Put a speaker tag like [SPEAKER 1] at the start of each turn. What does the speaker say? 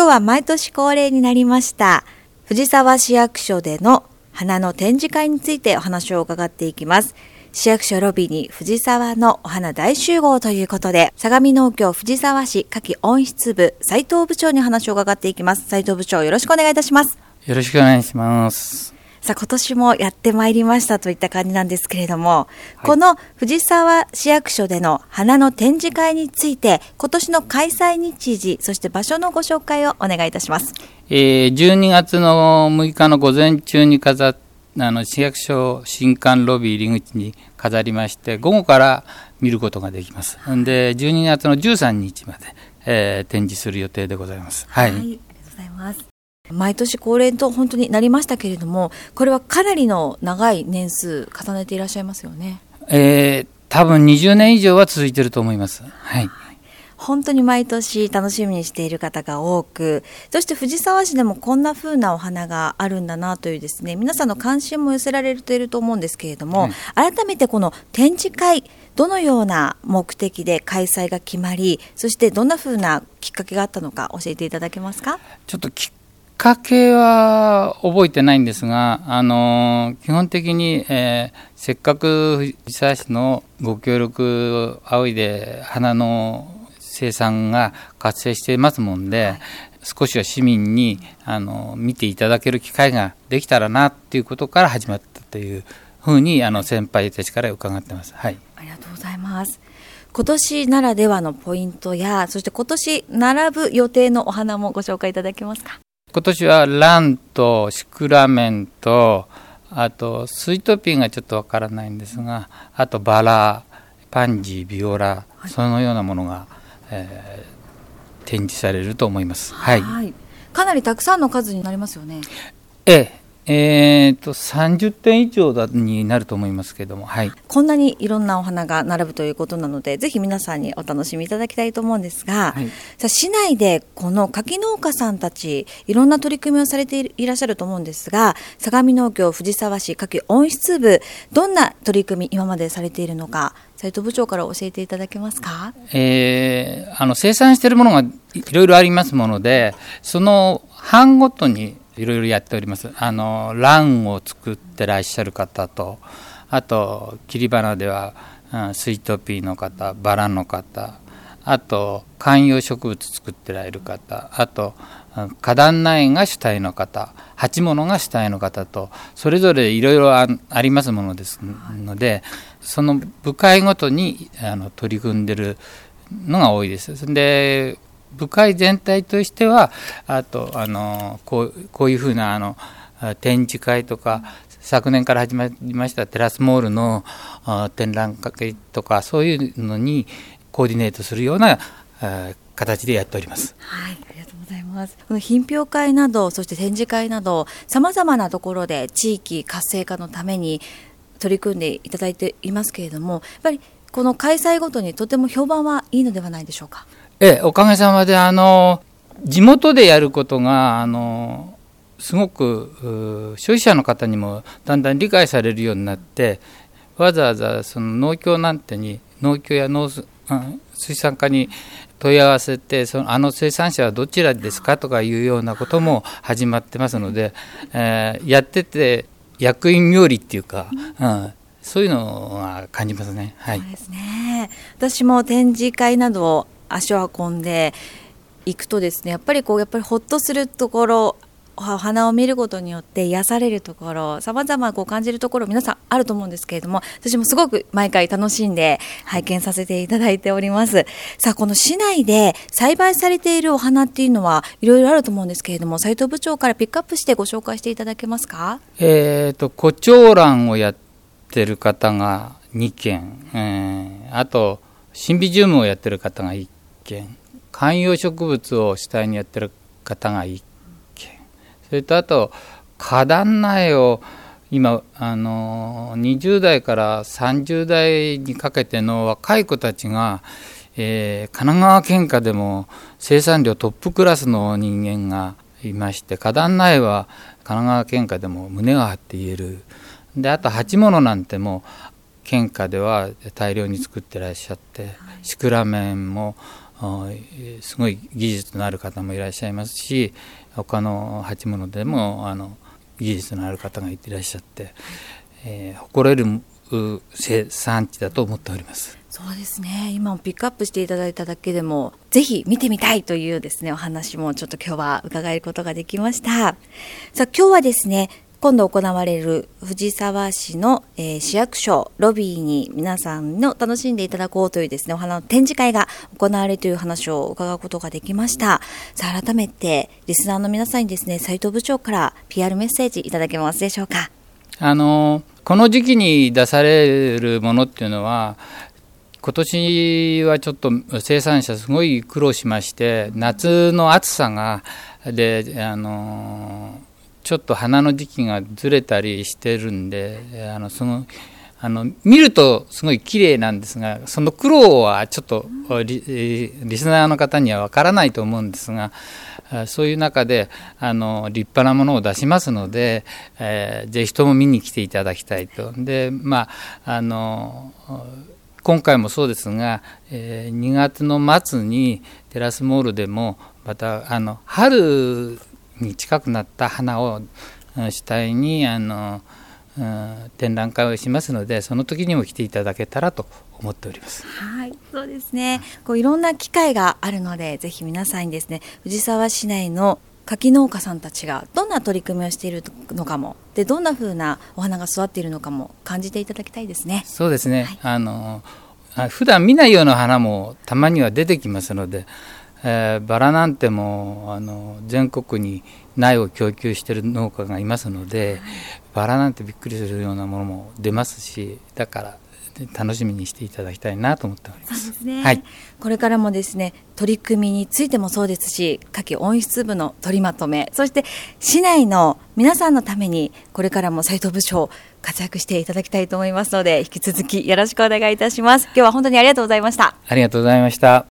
[SPEAKER 1] は毎年恒例になりました藤沢市役所での花の展示会についてお話を伺っていきます。市役所ロビーに藤沢のお花大集合ということで、相模農協藤沢市花き温室部斉藤部長に話を伺っていきます。斉藤部長、よろしくお願いいたします。
[SPEAKER 2] よろしくお願いします。
[SPEAKER 1] さあ、今年もやってまいりましたといった感じなんですけれども、この藤沢市役所での花の展示会について、今年の開催日時、そして場所のご紹介をお願いいたします。
[SPEAKER 2] 12月の6日の午前中に市役所新館ロビー入り口に飾りまして、午後から見ることができます。で、12月の13日まで、展示する予定でございます。はい。
[SPEAKER 1] ありがとうございます。毎年恒例と本当になりましたけれども、これはかなりの長い年数重ねていらっしゃいますよね。
[SPEAKER 2] 多分20年以上は続いていると思います。はい。
[SPEAKER 1] 本当に毎年楽しみにしている方が多く、そして藤沢市でもこんな風なお花があるんだなというですね、皆さんの関心も寄せられていると思うんですけれども、改めてこの展示会、どのような目的で開催が決まり、そしてどんな風なきっかけがあったのか教えていただけますか？
[SPEAKER 2] ちょっときっかけは覚えてないんですが、基本的に、せっかく藤沢市のご協力を仰いで花の生産が活性していますもんで、少しは市民に見ていただける機会ができたらなっていうことから始まったというふうに先輩たちから伺ってます。はい。
[SPEAKER 1] ありがとうございます。今年ならではのポイントや、そして今年並ぶ予定のお花もご紹介いただけますか？
[SPEAKER 2] 今年はランとシクラメンと、あとスイートピーがちょっとわからないんですが、あとバラ、パンジー、ビオラ、そのようなものが、展示されると思います。はい。
[SPEAKER 1] かなりたくさんの数になりますよね。
[SPEAKER 2] 30点以上になると思いますけども、はい。
[SPEAKER 1] こんなにいろんなお花が並ぶということなので、ぜひ皆さんにお楽しみいただきたいと思うんですが、さあ市内でこの柿農家さんたちいろんな取り組みをされていらっしゃると思うんですが、相模農協藤沢市柿温室部、どんな取り組み今までされているのか、斉藤部長から教えていただけますか？
[SPEAKER 2] 生産しているものがいろいろありますもので、その班ごとにいろいろやっております。ランを作ってらっしゃる方と、あと切り花では、スイートピーの方、バラの方、あと観葉植物作ってられる方、あと花壇苗が主体の方、鉢物が主体の方と、それぞれいろいろありますものですので、その部会ごとに取り組んでるのが多いです。で、部会全体としては、あとこういうふうな展示会とか、昨年から始まりましたテラスモールの展覧会とか、そういうのにコーディネートするような形でやっております。
[SPEAKER 1] はい、ありがとうございます。この品評会など、そして展示会など、さまざまなところで地域活性化のために取り組んでいただいていますけれども、やっぱりこの開催ごとにとても評判はいいのではないでしょうか？
[SPEAKER 2] おかげさまで地元でやることがすごく消費者の方にもだんだん理解されるようになって、わざわざその農協なんてに、農協や水産課に問い合わせて、生産者はどちらですかとかいうようなことも始まってますので、やってて役員冥利っていうか、そういうのは感じますね。はい。
[SPEAKER 1] そうですね。私も展示会などを足を運んでいくとですね、やっぱりほっとするところ、お花を見ることによって癒されるところ、さまざま感じるところ皆さんあると思うんですけれども、私もすごく毎回楽しんで拝見させていただいております。さあ、この市内で栽培されているお花っていうのはいろいろあると思うんですけれども、斉藤部長からピックアップしてご紹介していただけますか？
[SPEAKER 2] コチョウランをやってる方が2件、あとシンビジウムをやってる方が1件、観葉植物を主体にやってる方が1件、それとあと花壇苗を今20代から30代にかけての若い子たちが、神奈川県下でも生産量トップクラスの人間がいまして、花壇苗は神奈川県下でも胸が張って言える。で、あと鉢物なんても県下では大量に作ってらっしゃって、シクラメンもすごい技術のある方もいらっしゃいますし、他の鉢物でも技術のある方がいらっしゃって、誇れる生産地だと思っております。
[SPEAKER 1] そうですね、今もピックアップしていただいただけでもぜひ見てみたいというですねお話もちょっと今日は伺えることができました。さあ今日はですね、今度行われる藤沢市の、市役所ロビーに皆さんの楽しんでいただこうというですねお花の展示会が行われるという話を伺うことができました。さあ改めてリスナーの皆さんにですね斉藤部長から PR メッセージいただけますでしょうか。
[SPEAKER 2] この時期に出されるものっていうのは今年はちょっと生産者すごい苦労しまして、夏の暑さがでちょっと花の時期がずれたりしてるんで、見るとすごい綺麗なんですが、その苦労はちょっとリスナーの方にはわからないと思うんですが、そういう中で立派なものを出しますので、ぜひとも見に来ていただきたいと。で、今回もそうですが、2月の末にテラスモールでもまた春に近くなった花を主体に展覧会をしますので、その時にも来ていただけたらと思っております。
[SPEAKER 1] はい、そうですね。いろんな機会があるので、ぜひ皆さんにですね、藤沢市内の柿農家さんたちがどんな取り組みをしているのかも、でどんな風なお花が育っているのかも感じていただきたいですね。
[SPEAKER 2] そうですね。はい、普段見ないような花もたまには出てきますので、バラなんても全国に苗を供給している農家がいますので、バラなんてびっくりするようなものも出ますし、だから楽しみにしていただきたいなと思っております。
[SPEAKER 1] そうですね。
[SPEAKER 2] はい、
[SPEAKER 1] これからもですね、取り組みについてもそうですし、夏季温室部の取りまとめ、そして市内の皆さんのためにこれからも斉藤部長活躍していただきたいと思いますので、引き続きよろしくお願いいたします。今日は本当にありがとうございました。
[SPEAKER 2] ありがとうございました。